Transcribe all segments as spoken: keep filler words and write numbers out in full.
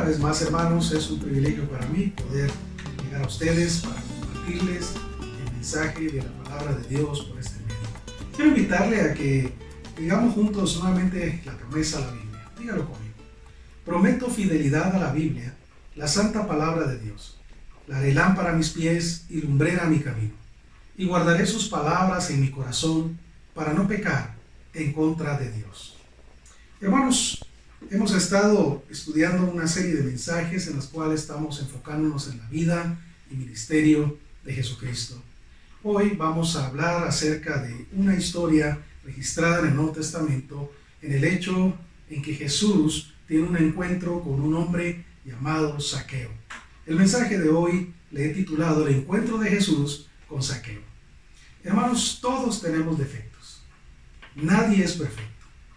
vez más, hermanos, es un privilegio para mí poder llegar a ustedes para compartirles el mensaje de la palabra de Dios por este medio. Quiero invitarle a que digamos juntos nuevamente la promesa a la Biblia. Dígalo conmigo. Prometo fidelidad a la Biblia, la santa palabra de Dios. La haré lámpara a mis pies y lumbrera a mi camino. Y guardaré sus palabras en mi corazón para no pecar en contra de Dios. Hermanos, hemos estado estudiando una serie de mensajes en los cuales estamos enfocándonos en la vida y ministerio de Jesucristo. Hoy vamos a hablar acerca de una historia registrada en el Nuevo Testamento, en el hecho en que Jesús tiene un encuentro con un hombre llamado Zaqueo. El mensaje de hoy le he titulado El encuentro de Jesús con Zaqueo. Hermanos, todos tenemos defectos. Nadie es perfecto.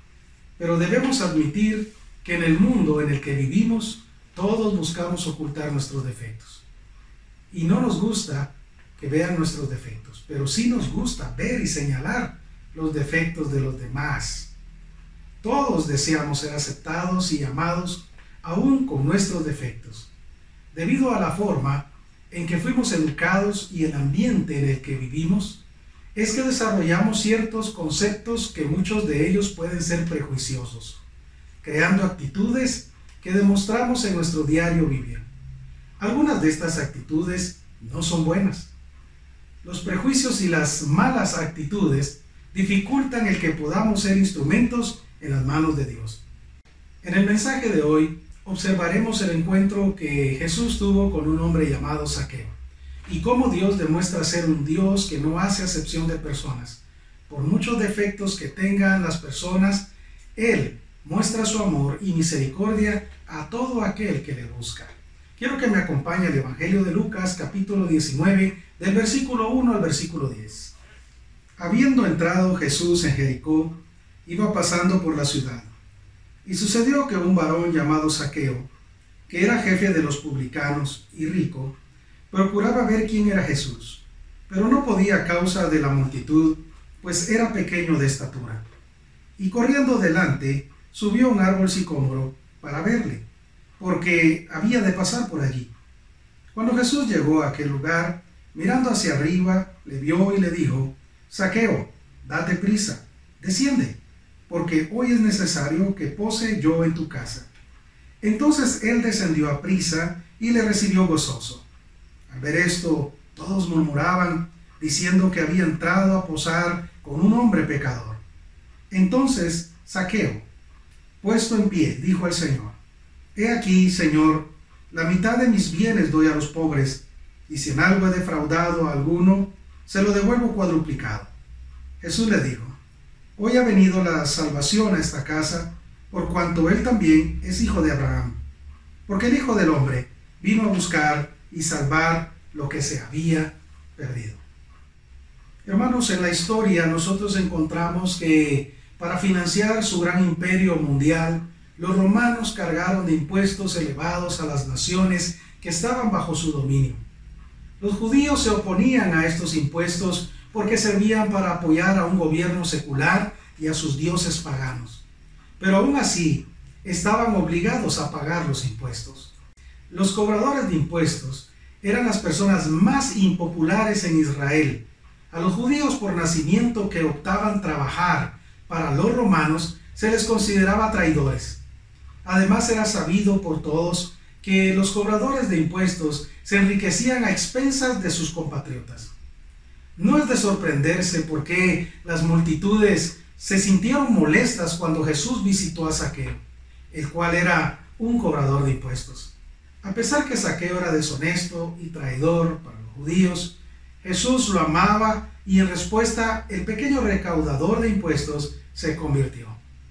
Pero debemos admitir que en el mundo en el que vivimos, todos buscamos ocultar nuestros defectos. Y no nos gusta que vean nuestros defectos, pero sí nos gusta ver y señalar los defectos de los demás. Todos deseamos ser aceptados y amados, aún con nuestros defectos, debido a la forma en que fuimos educados y el ambiente en el que vivimos. Es que desarrollamos ciertos conceptos que muchos de ellos pueden ser prejuiciosos, creando actitudes que demostramos en nuestro diario vivir. Algunas de estas actitudes no son buenas. Los prejuicios y las malas actitudes dificultan el que podamos ser instrumentos en las manos de Dios. En el mensaje de hoy observaremos el encuentro que Jesús tuvo con un hombre llamado Zaqueo, y cómo Dios demuestra ser un Dios que no hace acepción de personas. Por muchos defectos que tengan las personas, Él muestra su amor y misericordia a todo aquel que le busca. Quiero que me acompañe al Evangelio de Lucas, capítulo diecinueve, del versículo uno al versículo diez. Habiendo entrado Jesús en Jericó, iba pasando por la ciudad. Y sucedió que un varón llamado Zaqueo, que era jefe de los publicanos y rico, procuraba ver quién era Jesús, pero no podía a causa de la multitud, pues era pequeño de estatura. Y corriendo delante, subió a un árbol sicómoro para verle, porque había de pasar por allí. Cuando Jesús llegó a aquel lugar, mirando hacia arriba, le vio y le dijo: Zaqueo, date prisa, desciende, porque hoy es necesario que pose yo en tu casa. Entonces él descendió a prisa y le recibió gozoso. Al ver esto, todos murmuraban, diciendo que había entrado a posar con un hombre pecador. Entonces Zaqueo, puesto en pie, dijo al Señor: He aquí, Señor, la mitad de mis bienes doy a los pobres, y si en algo he defraudado a alguno, se lo devuelvo cuadruplicado. Jesús le dijo: Hoy ha venido la salvación a esta casa, por cuanto él también es hijo de Abraham. Porque el Hijo del Hombre vino a buscar y salvar lo que se había perdido. Hermanos, en la historia nosotros encontramos que para financiar su gran imperio mundial, los romanos cargaron de impuestos elevados a las naciones que estaban bajo su dominio. Los judíos se oponían a estos impuestos porque servían para apoyar a un gobierno secular y a sus dioses paganos. Pero aún así, estaban obligados a pagar los impuestos. Los cobradores de impuestos eran las personas más impopulares en Israel. A los judíos por nacimiento que optaban trabajar para los romanos se les consideraba traidores. Además, era sabido por todos que los cobradores de impuestos se enriquecían a expensas de sus compatriotas. No es de sorprenderse por qué las multitudes se sintieron molestas cuando Jesús visitó a Zaqueo, el cual era un cobrador de impuestos. A pesar que Zaqueo era deshonesto y traidor para los judíos, Jesús lo amaba y en respuesta el pequeño recaudador de impuestos se convirtió.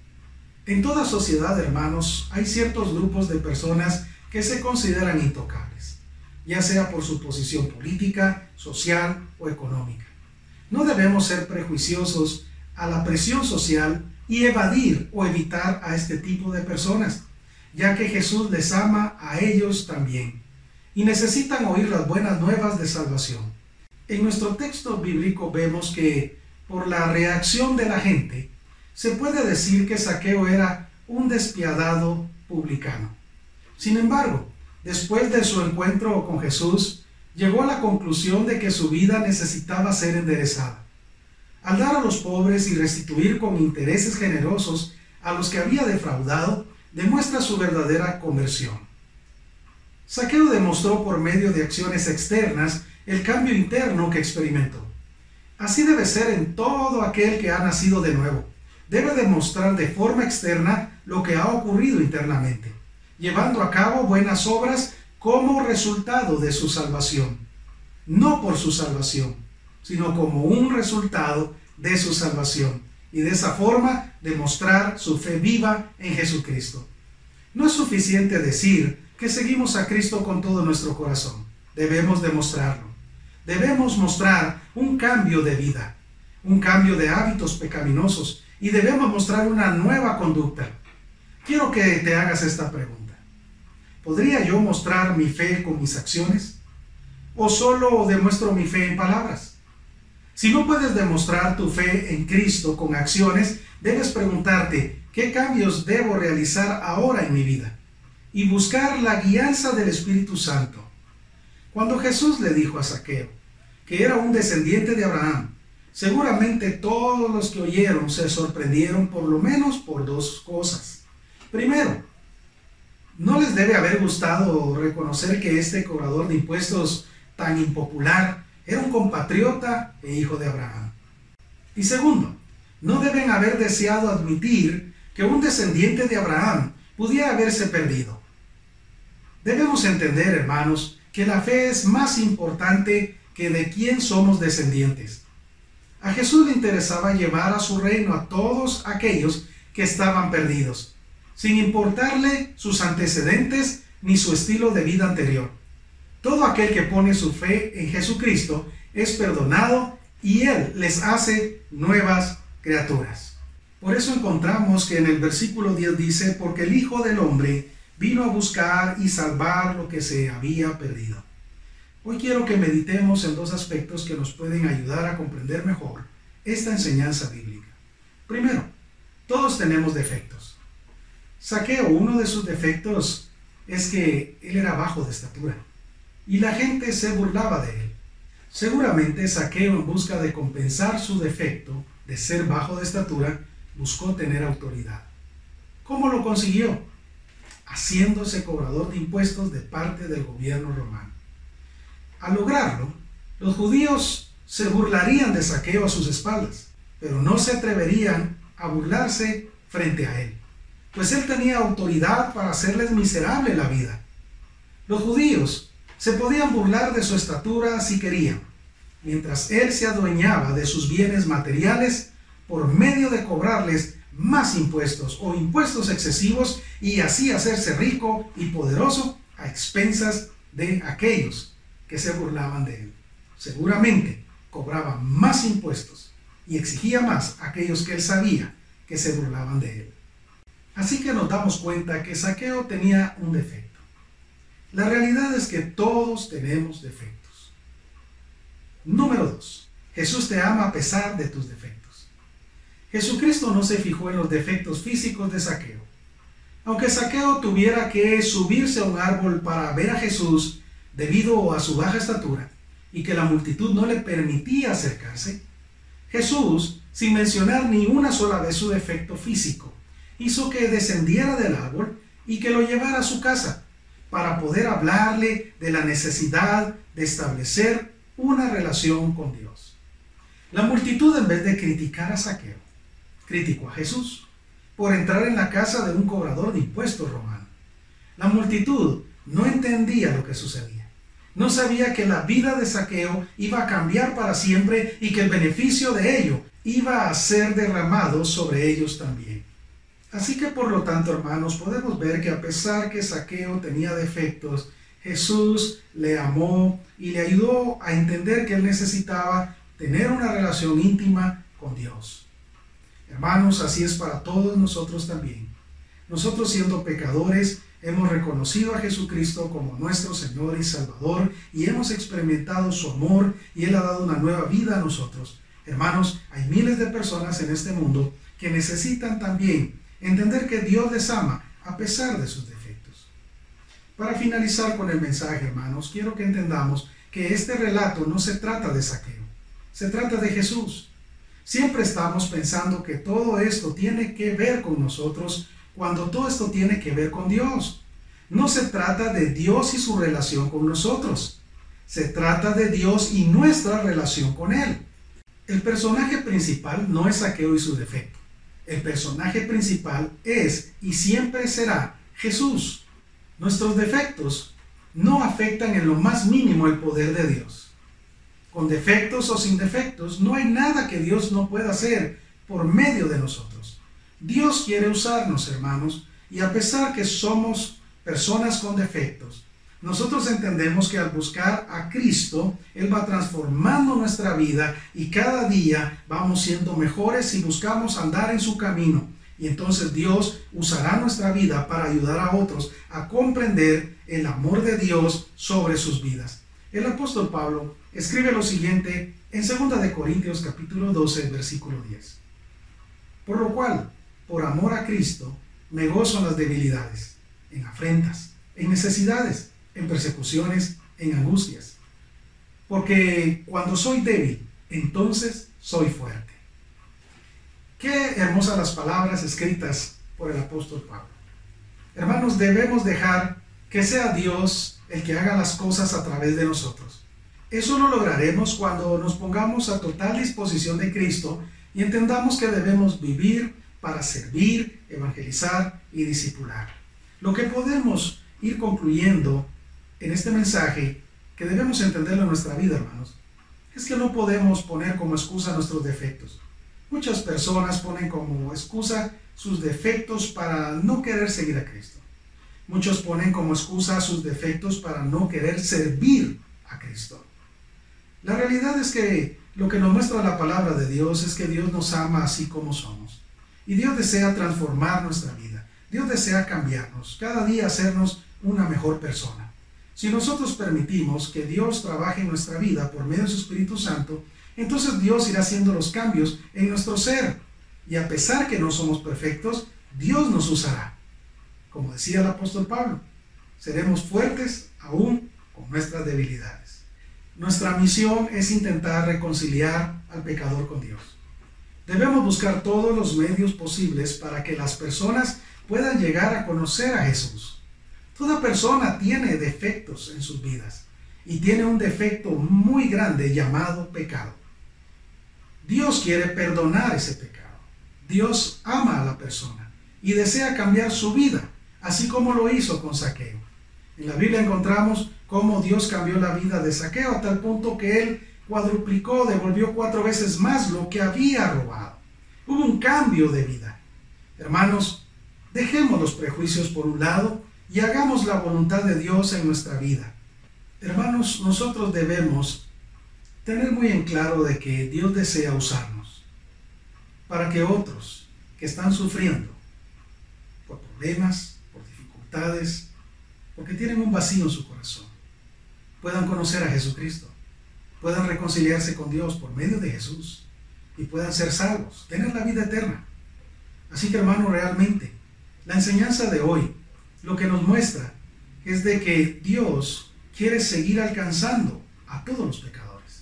En toda sociedad, hermanos, hay ciertos grupos de personas que se consideran intocables, ya sea por su posición política, social o económica. No debemos ser prejuiciosos a la presión social y evadir o evitar a este tipo de personas, ya que Jesús les ama a ellos también y necesitan oír las buenas nuevas de salvación. En nuestro texto bíblico vemos que por la reacción de la gente se puede decir que Zaqueo era un despiadado publicano. Sin embargo, después de su encuentro con Jesús, llegó a la conclusión de que su vida necesitaba ser enderezada. Al dar a los pobres y restituir con intereses generosos a los que había defraudado, demuestra su verdadera conversión. Zaqueo demostró por medio de acciones externas el cambio interno que experimentó. Así debe ser en todo aquel que ha nacido de nuevo. Debe demostrar de forma externa lo que ha ocurrido internamente, llevando a cabo buenas obras como resultado de su salvación. No por su salvación, sino como un resultado de su salvación. Y de esa forma demostrar su fe viva en Jesucristo. No es suficiente decir que seguimos a Cristo con todo nuestro corazón. Debemos demostrarlo. Debemos mostrar un cambio de vida, un cambio de hábitos pecaminosos, y debemos mostrar una nueva conducta. Quiero que te hagas esta pregunta. ¿Podría yo mostrar mi fe con mis acciones? ¿O solo demuestro mi fe en palabras? Si no puedes demostrar tu fe en Cristo con acciones, debes preguntarte, ¿qué cambios debo realizar ahora en mi vida? Y buscar la guianza del Espíritu Santo. Cuando Jesús le dijo a Zaqueo que era un descendiente de Abraham, seguramente todos los que oyeron se sorprendieron por lo menos por dos cosas. Primero, no les debe haber gustado reconocer que este cobrador de impuestos tan impopular era un compatriota e hijo de Abraham. Y segundo, no deben haber deseado admitir que un descendiente de Abraham pudiera haberse perdido. Debemos entender, hermanos, que la fe es más importante que de quién somos descendientes. A Jesús le interesaba llevar a su reino a todos aquellos que estaban perdidos, sin importarle sus antecedentes ni su estilo de vida anterior. Todo aquel que pone su fe en Jesucristo es perdonado y Él les hace nuevas criaturas. Por eso encontramos que en el versículo diez dice, porque el Hijo del Hombre vino a buscar y salvar lo que se había perdido. Hoy quiero que meditemos en dos aspectos que nos pueden ayudar a comprender mejor esta enseñanza bíblica. Primero, todos tenemos defectos. Zaqueo, uno de sus defectos es que él era bajo de estatura y la gente se burlaba de él. Seguramente Zaqueo, en busca de compensar su defecto de ser bajo de estatura, buscó tener autoridad. ¿Cómo lo consiguió? Haciéndose cobrador de impuestos de parte del gobierno romano. Al lograrlo, los judíos se burlarían de Zaqueo a sus espaldas, pero no se atreverían a burlarse frente a él, pues él tenía autoridad para hacerles miserable la vida. Los judíos se podían burlar de su estatura si querían, mientras él se adueñaba de sus bienes materiales por medio de cobrarles más impuestos o impuestos excesivos y así hacerse rico y poderoso a expensas de aquellos que se burlaban de él. Seguramente cobraba más impuestos y exigía más a aquellos que él sabía que se burlaban de él. Así que nos damos cuenta que Zaqueo tenía un defecto. La realidad es que todos tenemos defectos. Número dos. Jesús te ama a pesar de tus defectos. Jesucristo no se fijó en los defectos físicos de Zaqueo. Aunque Zaqueo tuviera que subirse a un árbol para ver a Jesús debido a su baja estatura y que la multitud no le permitía acercarse, Jesús, sin mencionar ni una sola vez su defecto físico, hizo que descendiera del árbol y que lo llevara a su casa para poder hablarle de la necesidad de establecer una relación con Dios. La multitud, en vez de criticar a Zaqueo, criticó a Jesús por entrar en la casa de un cobrador de impuestos romano. La multitud no entendía lo que sucedía. No sabía que la vida de Zaqueo iba a cambiar para siempre y que el beneficio de ello iba a ser derramado sobre ellos también. Así que por lo tanto, hermanos, podemos ver que a pesar que Zaqueo tenía defectos, Jesús le amó y le ayudó a entender que él necesitaba tener una relación íntima con Dios. Hermanos, así es para todos nosotros también. Nosotros, siendo pecadores, hemos reconocido a Jesucristo como nuestro Señor y Salvador y hemos experimentado su amor y Él ha dado una nueva vida a nosotros. Hermanos, hay miles de personas en este mundo que necesitan también entender que Dios les ama a pesar de sus defectos. Para finalizar con el mensaje, hermanos, quiero que entendamos que este relato no se trata de Zaqueo, se trata de Jesús. Siempre estamos pensando que todo esto tiene que ver con nosotros, cuando todo esto tiene que ver con Dios. No se trata de Dios y su relación con nosotros. Se trata de Dios y nuestra relación con Él. El personaje principal no es Zaqueo y su defecto. El personaje principal es y siempre será Jesús. Nuestros defectos no afectan en lo más mínimo el poder de Dios. Con defectos o sin defectos, no hay nada que Dios no pueda hacer por medio de nosotros. Dios quiere usarnos, hermanos, y a pesar que somos personas con defectos, nosotros entendemos que al buscar a Cristo, Él va transformando nuestra vida y cada día vamos siendo mejores si buscamos andar en su camino. Y entonces Dios usará nuestra vida para ayudar a otros a comprender el amor de Dios sobre sus vidas. El apóstol Pablo escribe lo siguiente en segunda de Corintios capítulo doce, versículo diez. Por lo cual, por amor a Cristo, me gozo en las debilidades, en afrentas, en necesidades, en persecuciones, en angustias. Porque cuando soy débil, entonces soy fuerte. Qué hermosas las palabras escritas por el apóstol Pablo. Hermanos, debemos dejar que sea Dios el que haga las cosas a través de nosotros. Eso lo lograremos cuando nos pongamos a total disposición de Cristo y entendamos que debemos vivir para servir, evangelizar y discipular. Lo que podemos ir concluyendo en este mensaje, que debemos entenderlo en nuestra vida, hermanos, es que no podemos poner como excusa nuestros defectos. Muchas personas ponen como excusa sus defectos para no querer seguir a Cristo. Muchos ponen como excusa sus defectos para no querer servir a Cristo. La realidad es que lo que nos muestra la palabra de Dios es que Dios nos ama así como somos. Y Dios desea transformar nuestra vida. Dios desea cambiarnos, cada día hacernos una mejor persona. Si nosotros permitimos que Dios trabaje en nuestra vida por medio de su Espíritu Santo, entonces Dios irá haciendo los cambios en nuestro ser. Y a pesar que no somos perfectos, Dios nos usará. Como decía el apóstol Pablo, seremos fuertes aún con nuestras debilidades. Nuestra misión es intentar reconciliar al pecador con Dios. Debemos buscar todos los medios posibles para que las personas puedan llegar a conocer a Jesús. Toda persona tiene defectos en sus vidas y tiene un defecto muy grande llamado pecado. Dios quiere perdonar ese pecado. Dios ama a la persona y desea cambiar su vida, así como lo hizo con Zaqueo. En la Biblia encontramos cómo Dios cambió la vida de Zaqueo a tal punto que él cuadruplicó, devolvió cuatro veces más lo que había robado. Hubo un cambio de vida. Hermanos, dejemos los prejuicios por un lado y hagamos la voluntad de Dios en nuestra vida. Hermanos, nosotros debemos tener muy en claro de que Dios desea usarnos para que otros que están sufriendo por problemas, por dificultades, porque tienen un vacío en su corazón, puedan conocer a Jesucristo, puedan reconciliarse con Dios por medio de Jesús y puedan ser salvos, tener la vida eterna. Así que, hermano, realmente la enseñanza de hoy lo que nos muestra es de que Dios quiere seguir alcanzando a todos los pecadores.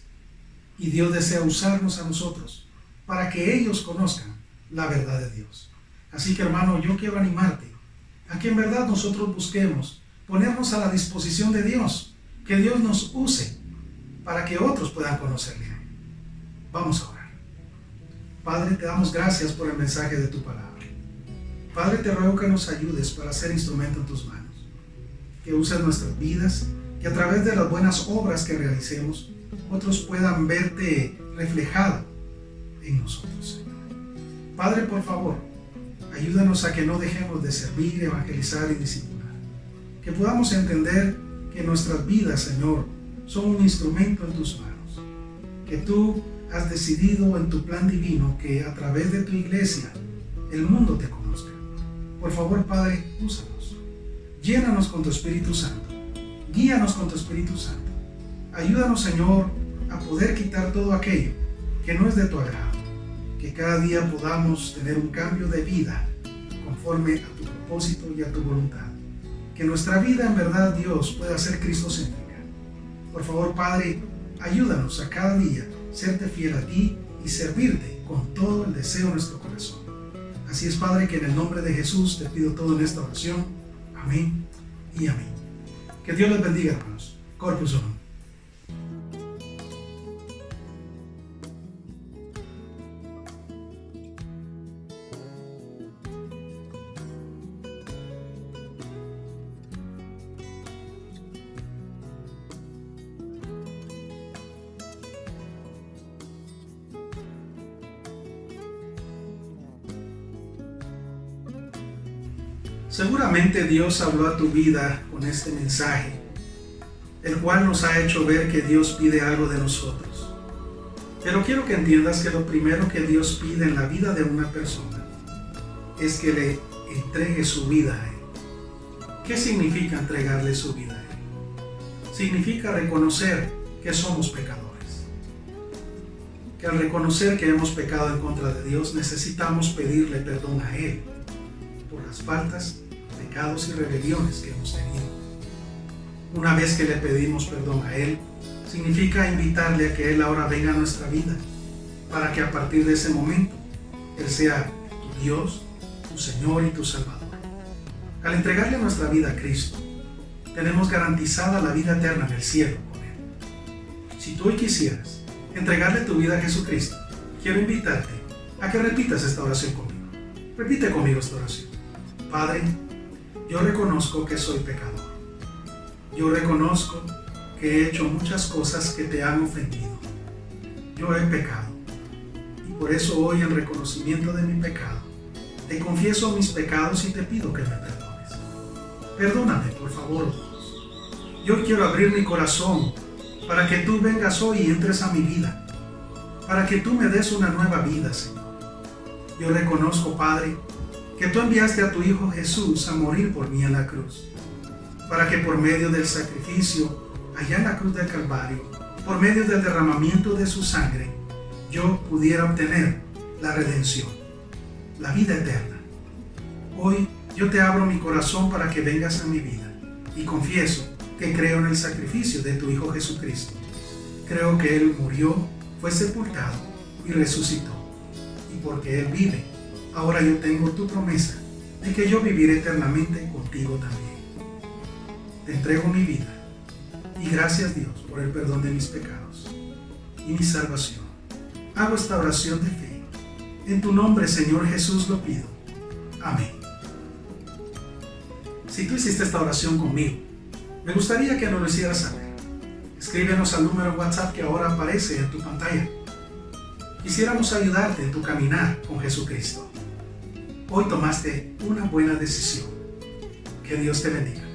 Y Dios desea usarnos a nosotros para que ellos conozcan la verdad de Dios. Así que, hermano, yo quiero animarte a que en verdad nosotros busquemos ponernos a la disposición de Dios, que Dios nos use para que otros puedan conocerle. Vamos a orar. Padre, te damos gracias por el mensaje de tu palabra. Padre, te ruego que nos ayudes para ser instrumento en tus manos, que uses nuestras vidas, que a través de las buenas obras que realicemos, otros puedan verte reflejado en nosotros, Señor. Padre, por favor, ayúdanos a que no dejemos de servir, evangelizar y discipular. Que podamos entender que nuestras vidas, Señor, son un instrumento en tus manos. Que tú has decidido en tu plan divino que a través de tu iglesia el mundo te conozca. Por favor, Padre, úsanos. Llénanos con tu Espíritu Santo. Guíanos con tu Espíritu Santo. Ayúdanos, Señor, a poder quitar todo aquello que no es de tu agrado. Que cada día podamos tener un cambio de vida conforme a tu propósito y a tu voluntad. que nuestra vida en verdad, Dios, pueda ser cristocéntrica. Por favor, Padre, ayúdanos a cada día serte fiel a ti y servirte con todo el deseo de nuestro corazón. Así es, Padre, que en el nombre de Jesús te pido todo en esta oración. Amén y amén. Que Dios les bendiga, hermanos. Corpus Honor. Seguramente Dios habló a tu vida con este mensaje, el cual nos ha hecho ver que Dios pide algo de nosotros. Pero quiero que entiendas que lo primero que Dios pide en la vida de una persona es que le entregue su vida a Él. ¿Qué significa entregarle su vida a Él? Significa reconocer que somos pecadores. Que al reconocer que hemos pecado en contra de Dios, necesitamos pedirle perdón a Él por las faltas, pecados y rebeliones que hemos tenido. Una vez que le pedimos perdón a Él, significa invitarle a que Él ahora venga a nuestra vida, para que a partir de ese momento Él sea tu Dios, tu Señor y tu Salvador. Al entregarle nuestra vida a Cristo, tenemos garantizada la vida eterna en el cielo con Él. Si tú hoy quisieras entregarle tu vida a Jesucristo, quiero invitarte a que repitas esta oración conmigo. Repite conmigo esta oración. Padre, yo reconozco que soy pecador. Yo reconozco que he hecho muchas cosas que te han ofendido. Yo he pecado. Y por eso hoy, en reconocimiento de mi pecado, te confieso mis pecados y te pido que me perdones. Perdóname, por favor, Dios. Yo quiero abrir mi corazón para que tú vengas hoy y entres a mi vida, para que tú me des una nueva vida, Señor. Yo reconozco, Padre, que tú enviaste a tu Hijo Jesús a morir por mí en la cruz, para que por medio del sacrificio allá en la cruz del Calvario, por medio del derramamiento de su sangre, yo pudiera obtener la redención, la vida eterna. Hoy yo te abro mi corazón para que vengas a mi vida y confieso que creo en el sacrificio de tu Hijo Jesucristo. Creo que Él murió, fue sepultado y resucitó. Y porque Él vive, ahora yo tengo tu promesa de que yo viviré eternamente contigo también. Te entrego mi vida y gracias, Dios, por el perdón de mis pecados y mi salvación. Hago esta oración de fe. En tu nombre, Señor Jesús, lo pido. Amén. Si tú hiciste esta oración conmigo, me gustaría que nos lo hicieras saber. Escríbenos al número WhatsApp que ahora aparece en tu pantalla. Quisiéramos ayudarte en tu caminar con Jesucristo. Hoy tomaste una buena decisión. Que Dios te bendiga.